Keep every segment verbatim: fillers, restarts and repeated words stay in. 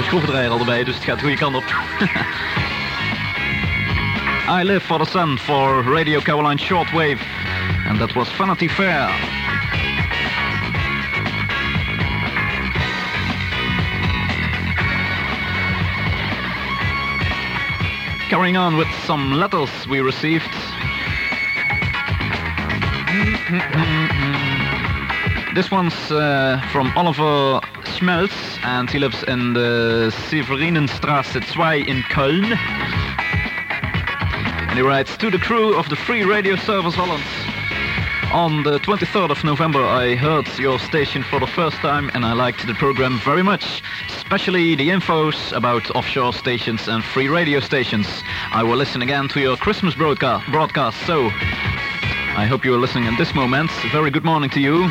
schroevendraaier al erbij, dus het gaat de goede kant op. I Live for the Sun for Radio Caroline Shortwave. And that was Vanity Fair. Carrying on with some letters we received. This one's uh, from Oliver Schmelz, and he lives in the Severinenstraße two in Köln. And he writes, to the crew of the Free Radio Service Holland. On the twenty-third of November I heard your station for the first time and I liked the program very much, especially the infos about offshore stations and free radio stations. I will listen again to your Christmas broadcast, broadcast so I hope you are listening at this moment. Very good morning to you.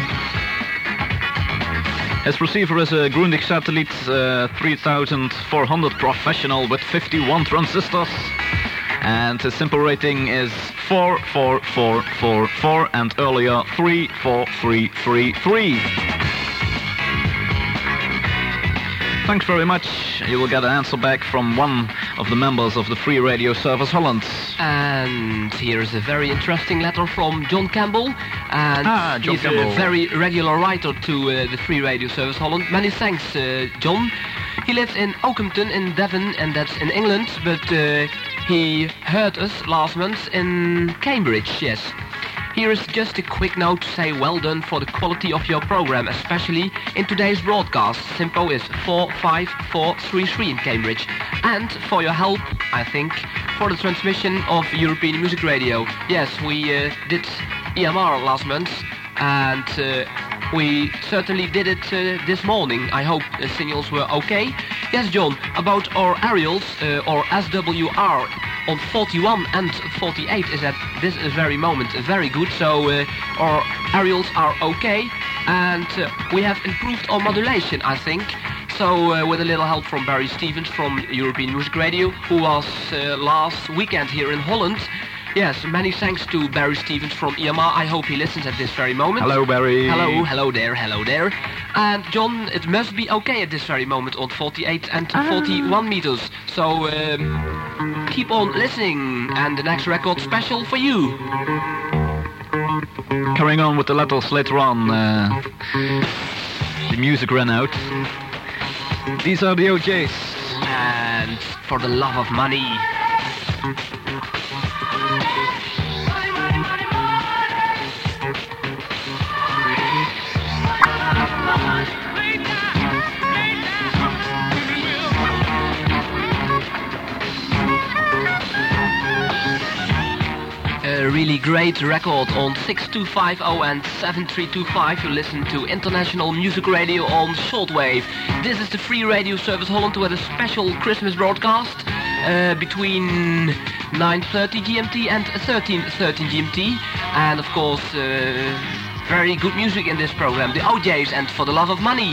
His receiver is a Grundig Satellite uh, three thousand four hundred professional with fifty-one transistors. And his simple rating is four four four four four and earlier three four three three three. Thanks very much. You will get an answer back from one of the members of the Free Radio Service Holland. And here's a very interesting letter from John Campbell. And ah, John he's Campbell. a very regular writer to uh, the Free Radio Service Holland. Many thanks, uh, John. He lives in Oakhampton in Devon, and that's in England, but uh, he heard us last month in Cambridge, yes. Here is just a quick note to say well done for the quality of your program, especially in today's broadcast. Simpo is four five four three three in Cambridge. And for your help, I think, for the transmission of European Music Radio. Yes, we uh, did E M R last month, and uh, we certainly did it uh, this morning. I hope the signals were okay. Yes, John, about our aerials, uh, or S W R, on forty-one and forty-eight is at this very moment very good. So uh, our aerials are okay, and uh, we have improved our modulation, I think. So uh, with a little help from Barry Stevens from European Music Radio, who was uh, last weekend here in Holland. Yes, many thanks to Barry Stevens from E M R. I hope he listens at this very moment. Hello, Barry. Hello, hello there, hello there. And John, it must be okay at this very moment on forty-eight and ah. forty-one meters. So um, keep on listening, and the next record special for you. Carrying on with the letters later on. Uh, the music ran out. These are the O Js. And for the love of money. A really great record on six two five zero and seven three two five. You listen to International Music Radio on Shortwave. This is the Free Radio Service Holland with a special Christmas broadcast uh, between nine thirty G M T and thirteen thirty G M T. And of course, uh, very good music in this program. The O Js and For the Love of Money.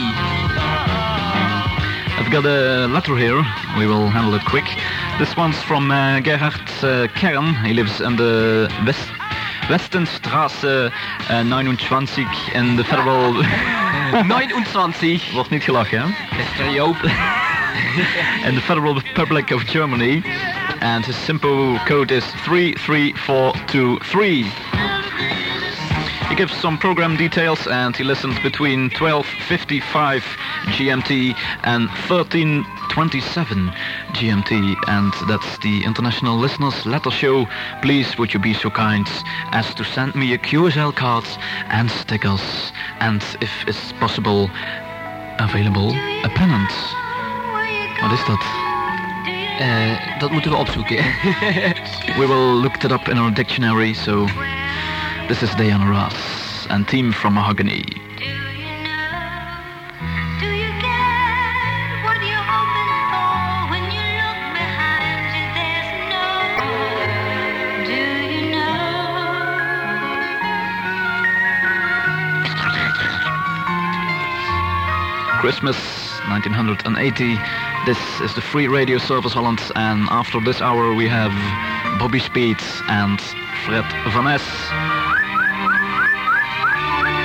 I've got a letter here. We will handle it quick. This one's from uh, Gerhard uh, Kern. He lives in the West Westenstraße uh, negenentwintig in the Federal... negenentwintig. Wordt niet gelachen, hè? Mister Joop. In the Federal Republic of Germany. And his simple code is three three four two three. He gives some program details and he listens between twelve fifty-five G M T and thirteen twenty-seven G M T, and that's the International Listeners Letter Show. Please would you be so kind as to send me a Q S L card and stickers, and if it's possible, available a pennant. Wat is dat? Uh, dat moeten we opzoeken. We will look it up in our dictionary, so this is Diana Ross and Team from Mahogany. Christmas nineteen eighty. This is the Free Radio Service Holland, and after this hour we have Bobby Speed and Fred Van Ness.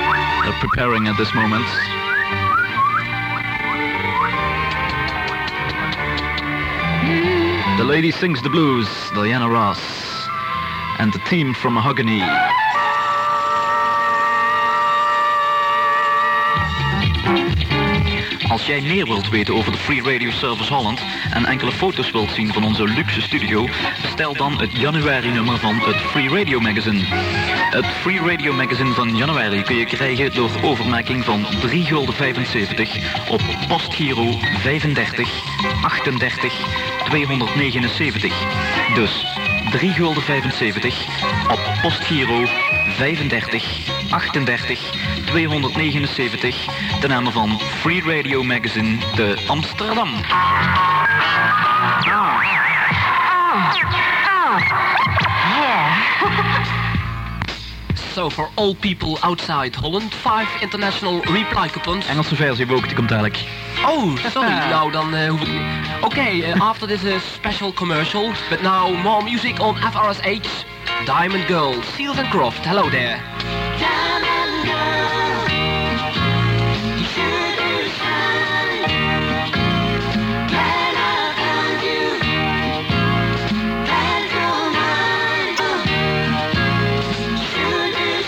They're preparing at this moment. lady sings the blues, Diana Ross. And the team from Mahogany. Als jij meer wilt weten over de Free Radio Service Holland en enkele foto's wilt zien van onze luxe studio, bestel dan het januari-nummer van het Free Radio Magazine. Het Free Radio Magazine van januari kun je krijgen door overmaking van drie gulden vijfenzeventig op postgiro vijfendertig achtendertig tweehonderdnegenenzeventig. Dus drie gulden vijfenzeventig op postgiro vijfendertig achtendertig tweehonderdnegenenzeventig ten name van Free Radio Magazine te Amsterdam. So for all people outside Holland, five international reply coupons. Engelse versie ook, die komt dadelijk. Oh, sorry. Nou, dan uh, hoef ik niet. Okay, uh, after this uh, special commercial, but now more music on F R S H. Diamond Girl, Seals and Croft. Hello there. Diamond Girl, you sugar shine. When I found you, that's all mine. Sugar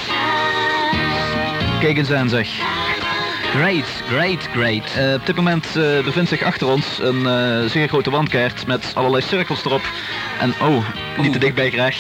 shine. Kijk eens aan, zeg. Great, great, great. Uh, op dit moment uh, bevindt zich achter ons een uh, zeer grote wandkaart met allerlei cirkels erop. En oh, niet te dichtbij graag.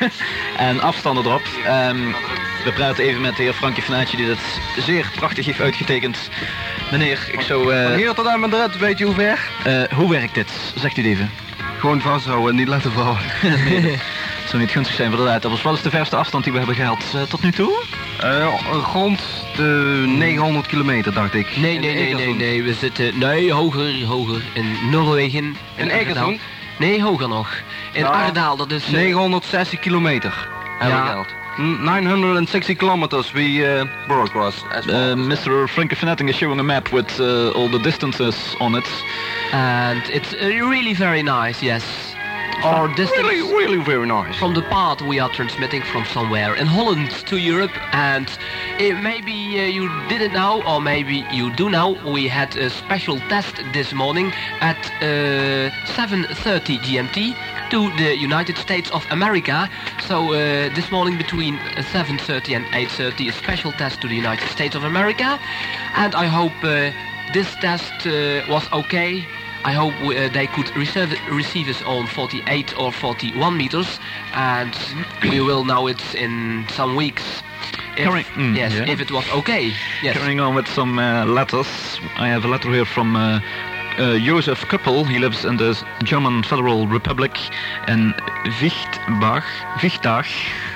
En afstanden erop. Um, we praten even met de heer Frankie Fnaatje die dit zeer prachtig heeft uitgetekend. Meneer, ik zou... Uh, Van hier tot aan Madrid, weet je hoe ver? Uh, hoe werkt dit? Zegt u het even. Gewoon vasthouden en niet laten vallen. Nee, dat zou niet gunstig zijn voor de Dat was wel eens de verste afstand die we hebben gehaald uh, tot nu toe? Uh, rond de negenhonderd kilometer, dacht ik. Nee, nee, nee, nee, nee, we zitten... Nee, hoger, hoger. In Noorwegen. In Egersund? Nee, hoger nog. In Ja, Ardaal, dat is... Uh, negenhonderdzestig kilometer hebben we Ja. gehaald. nine kilometers we uh, brought across. As well. Uh, mister Frankie Fnaatting is showing a map with uh, all the distances on it. And it's uh, really very nice, yes. Our distance... Really, really very nice. From the part we are transmitting from somewhere in Holland to Europe, and uh, maybe uh, you didn't know, or maybe you do know, we had a special test this morning at uh, seven thirty G M T to the United States of America. So uh, this morning between seven thirty and eight thirty, a special test to the United States of America, and I hope uh, this test uh, was okay. I hope we, uh, they could receive, receive us on forty-eight or forty-one meters, and we will know it in some weeks. If, Carry- mm, yes, yeah. if it was okay. Yes. Carrying on with some uh, letters. I have a letter here from uh, uh, Joseph Kuppel. He lives in the German Federal Republic in Wichtbach. Wichtach.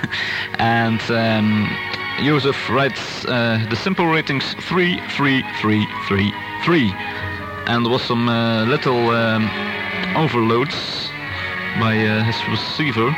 And um, Joseph writes uh, the simple ratings three three three three three. And there was some uh, little um, overloads by uh, his receiver.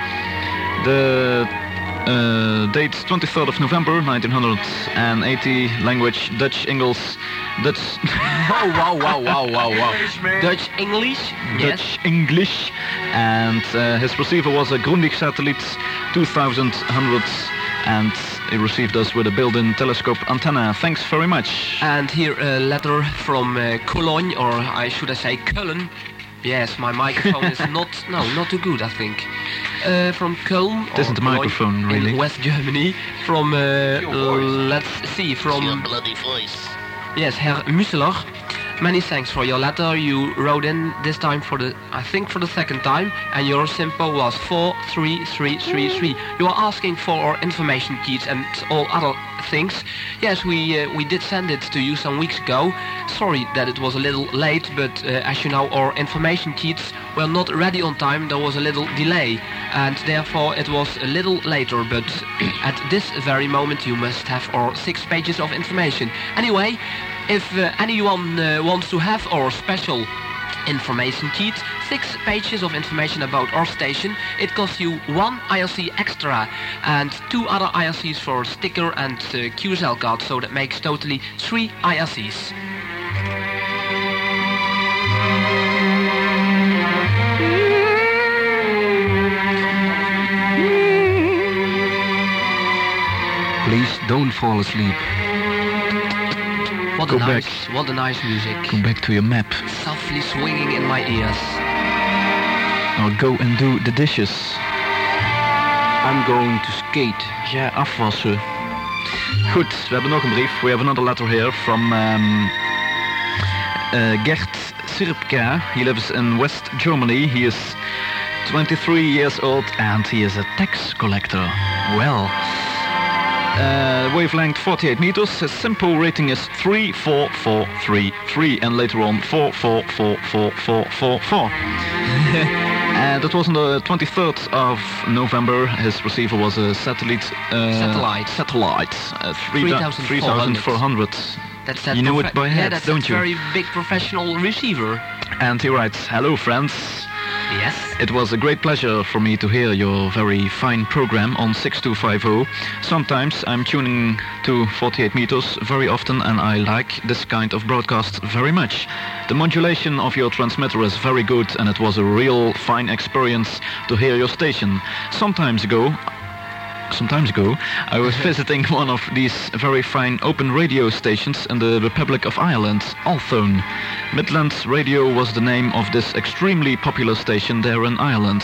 The uh, date twenty-third of November nineteen eighty, language Dutch, English, Dutch, Wow, wow, wow, wow, wow, wow. Dutch English? Yes. Dutch English, and uh, his receiver was a Grundig Satellite two thousand one hundred, and he received us with a built-in telescope antenna. Thanks very much. And here a letter from uh, Cologne, or I should I say Köln. Yes, my microphone is not, no, not too good, I think. Uh, from Köln. It isn't or a Cologne microphone, really. In West Germany. From, uh, let's see, from... Your bloody voice. Yes, Herr Müsseler. Many thanks for your letter. You wrote in this time for the, I think for the second time, and your symbol was four three three three three. You are asking for our information keys and all other things. Yes, we uh, we did send it to you some weeks ago. Sorry that it was a little late, but uh, as you know, our information keys were not ready on time. There was a little delay, and therefore it was a little later. But at this very moment, you must have our six pages of information. Anyway. If uh, anyone uh, wants to have our special information sheet, six pages of information about our station, it costs you one I R C extra and two other I R Cs for sticker and uh, Q S L card, so that makes totally three I R Cs. Please don't fall asleep. What Go a nice, back. what a nice music. Go back to your map. Softly swinging in my ears. Or go and do the dishes. I'm going to skate. Ja, afwassen. Goed, we hebben nog een brief. We have another letter here from um, uh, Gert Sirpka. He lives in West Germany. He is twenty-three years old and he is a tax collector. Well, uh, wavelength forty-eight meters. His simple rating is three four four three three and later on four four four four four four four. And that was on the twenty-third of November. His receiver was a satellite. Uh, Satellite. Satellite. Uh, three thousand four hundred. That's that You know profe- it by yeah, head, that's don't a you? very big professional receiver. And he writes, "Hello, friends. Yes. It was a great pleasure for me to hear your very fine program on six two five zero. Sometimes I'm tuning to forty-eight meters very often and I like this kind of broadcast very much. The modulation of your transmitter is very good and it was a real fine experience to hear your station. Sometimes ago, Sometimes ago, I was visiting one of these very fine open radio stations in the Republic of Ireland, Athlone. Midlands Radio was the name of this extremely popular station there in Ireland.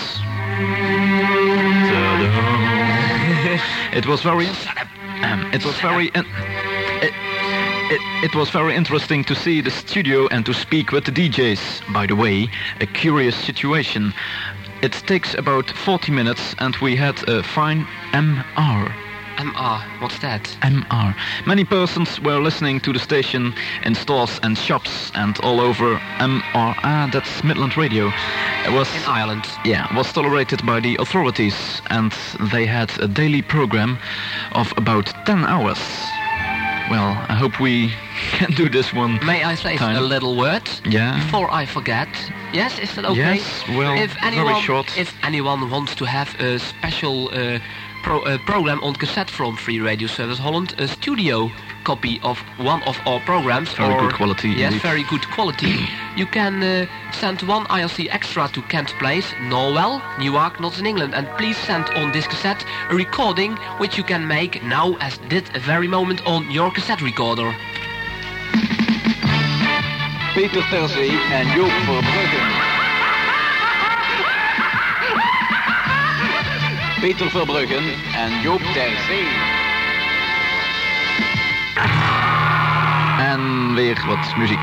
It was very... Um, it was very... In- it, it, it was very interesting to see the studio and to speak with the D Js. By the way, a curious situation. It takes about forty minutes and we had a fine M R. M R, what's that? M R. Many persons were listening to the station in stores and shops and all over. M R, ah, that's Midland Radio. It was In Ireland. yeah, was tolerated by the authorities and they had a daily program of about ten hours. Well, I hope we can do this one. May I say Time. a little word? Yeah. Before I forget. Yes, is that okay? Yes, well, if very anyone, short. If anyone wants to have a special uh, pro, uh, program on cassette from Free Radio Service Holland, a studio copy of one of our programs. Very or, good quality, Yes, indeed. very good quality. You can uh, send one I R C extra to Kent Place, Norwell, Newark, not in England. And please send on this cassette a recording which you can make now as did a very moment on your cassette recorder. Peter Terzee en Joop Verbrugge. Peter Verbruggen en Joop Terzee. En weer wat muziek.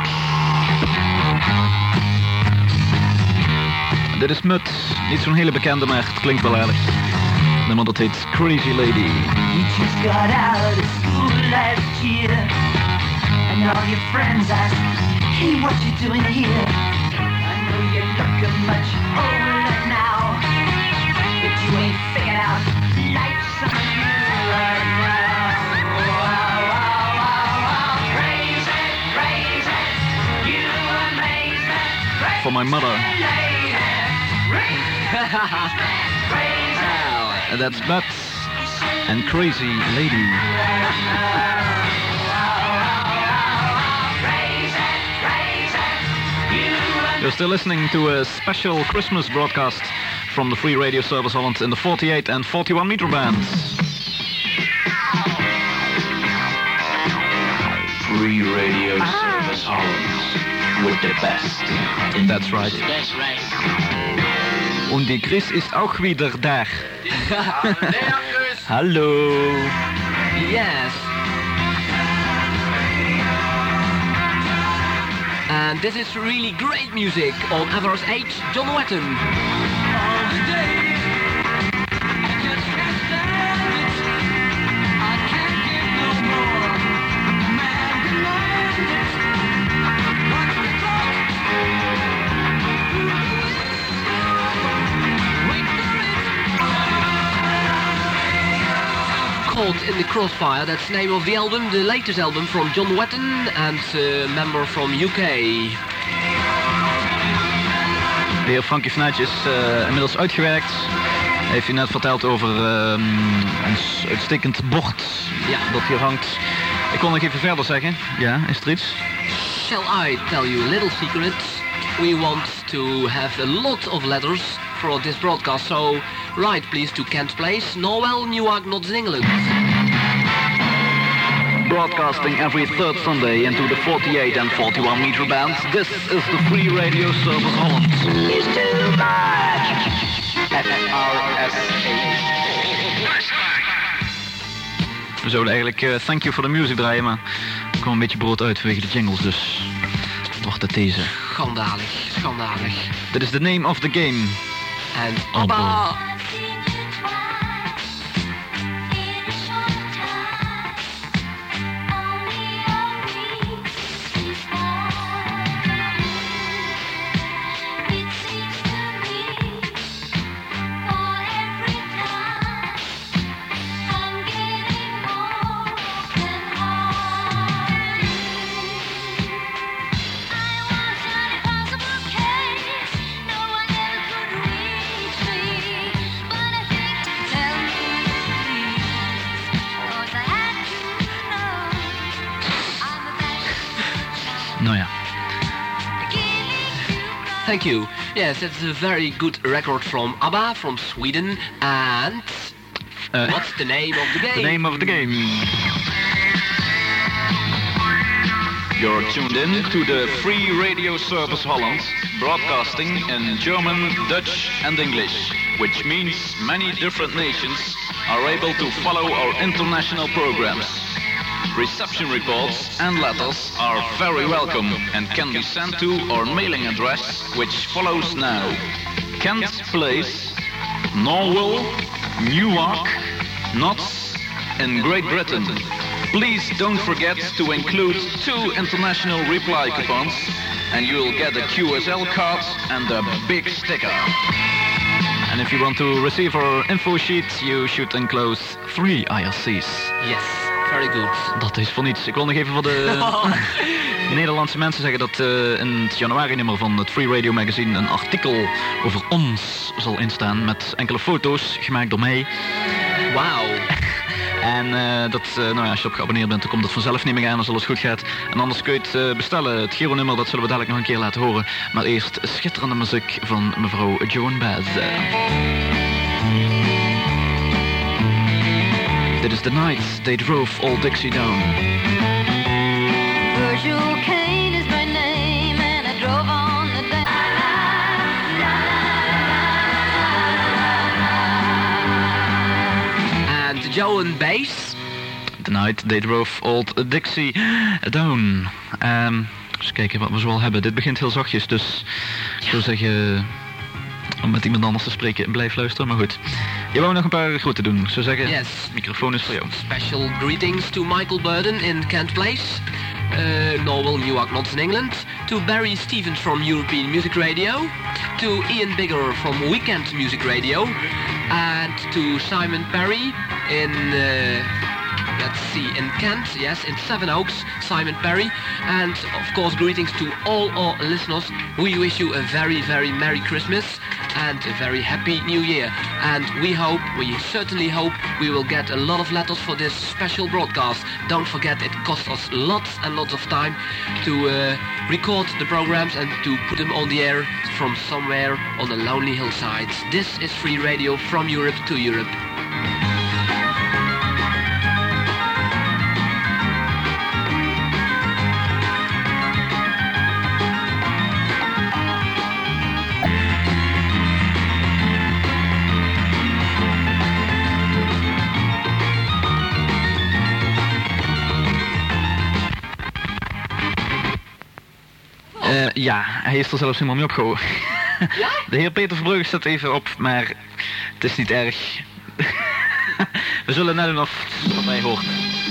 Dit is Mut. Niet zo'n hele bekende, maar het klinkt wel aardig. De nummer dat heet Crazy Lady. You just got out of school last year, and all your friends ask, hey, what you doing here? I know you're looking much older now, but you ain't figured out life's on you right now. Wow, wow, wow, wow. Crazy, crazy, you amaze me. Crazy For my mother. lady, crazy, crazy. And that's Mut and Crazy Lady. You're still listening to a special Christmas broadcast from the Free Radio Service Holland in the forty-eight and forty-one meter bands. Free Radio Service Holland with the best. That's right. That's right. Und die Chris ist auch wieder da. Hallo. Yes. And this is really great music on Everest H, John Wetton. Caught in the Crossfire, that's the name of the album, the latest album from John Wetton and a member from U K. De heer Frankie Vanuitje is uh, inmiddels uitgewerkt. Heeft u net verteld over uh, een s- uitstekend bord Ja. dat hier hangt. Ik kon nog even verder zeggen. Ja, is er iets? Shall I tell you a little secret? We want to have a lot of letters for this broadcast, so write please to Kent Place, Norwell, Newark, not in England. broadcasting every third Sunday into the forty-eight and forty-one meter bands. This is the Free Radio Service Holland. It's too much. F R S H. We zouden eigenlijk uh, Thank You for the Music draaien, maar er kwam een beetje brood uit vanwege de jingles, dus het wordt het deze. Schandalig, schandalig. Dit is the name of the game. En Oh, ABBA. Nou ja. Thank you. Yes, it's a very good record from ABBA, from Sweden. And Uh, what's the name of the game? The name of the game. You're tuned in to the Free Radio Service Holland, broadcasting in German, Dutch and English, which means many different nations are able to follow our international programs. Reception reports and letters are very welcome and can be sent to our mailing address, which follows now. Kent Place, Norwell, Newark, Notts in Great Britain. Please don't forget to include two international reply coupons and you'll get a Q S L card and a big sticker. And if you want to receive our info sheet, you should enclose three I R C's. Yes, very good. Dat is voor niets. Ik wil nog even voor de Nederlandse mensen zeggen dat uh, in het januari-nummer van het Free Radio Magazine een artikel over ons zal instaan met enkele foto's gemaakt door mij. Wauw. En uh, dat, uh, nou ja, als je op geabonneerd bent, dan komt dat vanzelf, neem ik aan, als alles goed gaat. En anders kun je het uh, bestellen. Het Giro-nummer, dat zullen we dadelijk nog een keer laten horen. Maar eerst schitterende muziek van mevrouw Joan Baez. Dit is The Night They Drove Old Dixie Down. Virgil Kane is my name and I drove on the day. And Joan Baez. The Night They Drove Old Dixie Down. Um, eens kijken wat we zoal hebben. Dit begint heel zachtjes, dus ik zou zeggen, om met iemand anders te spreken, blijf luisteren. Maar goed, je wou nog een paar groeten doen. Ik zou zeggen, Yes. de microfoon is voor jou. Special greetings to Michael Burden in Kent Place, uh, Norwell, Newark, Notts in England, to Barry Stevens from European Music Radio, to Ian Bigger from Weekend Music Radio, and to Simon Perry in, uh, let's see, in Kent, yes, in Sevenoaks, Simon Perry, and of course greetings to all our listeners. We wish you a very, very Merry Christmas and a very happy New Year. And we hope, we certainly hope, we will get a lot of letters for this special broadcast. Don't forget, it costs us lots and lots of time to uh, record the programs and to put them on the air from somewhere on the lonely hillsides. This is Free Radio from Europe to Europe. Uh, ja, hij is er zelfs helemaal mee opgehouden. Ja? De heer Peter Verbrugge staat even op, maar het is niet erg. We zullen net doen of wat hij hoort.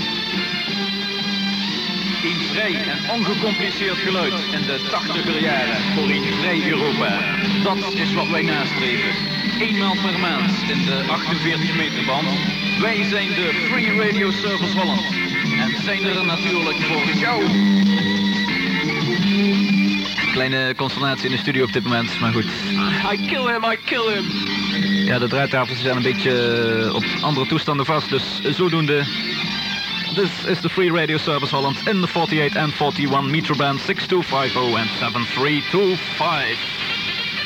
Een vrij en ongecompliceerd geluid in de tachtiger jaren voor een vrij Europa. Dat is wat wij nastreven. Eenmaal per maand in de achtenveertig meter band. Wij zijn de Free Radio Service Holland. En zijn er natuurlijk voor jou. Kleine consternatie in de studio op dit moment, maar goed. I kill him, I kill him. Ja, de draaitafels zijn een beetje op andere toestanden vast, dus zodoende. This is the Free Radio Service Holland in the forty-eight and forty-one meter band six two five zero and seven three two five.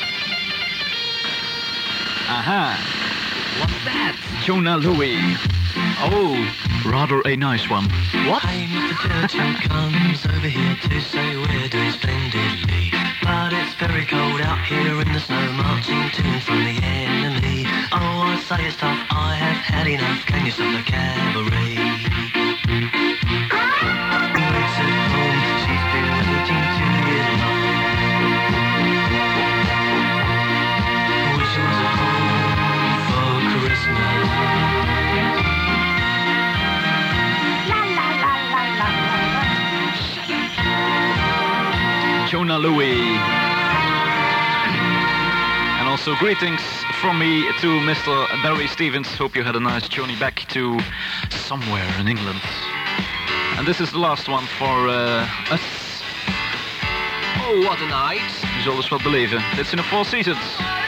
Aha. What's that? Jonah Louie. Oh, rather a nice one. What? Hey, Mister Churchill comes over here to say we're doing splendidly. But it's very cold out here in the snow, marching to and from the enemy. Oh, I say it's tough, I have had enough. Can you stop the cavalry? Waits at home, she's been waiting to get along. Wish she was at home for Christmas. Jonah Louie. And also greetings from me to Mister Barry Stevens. Hope you had a nice journey back to somewhere in England. And this is the last one for uh, us. Oh, what a night. Je zal dus wat beleven. Dit zijn de Four Seasons.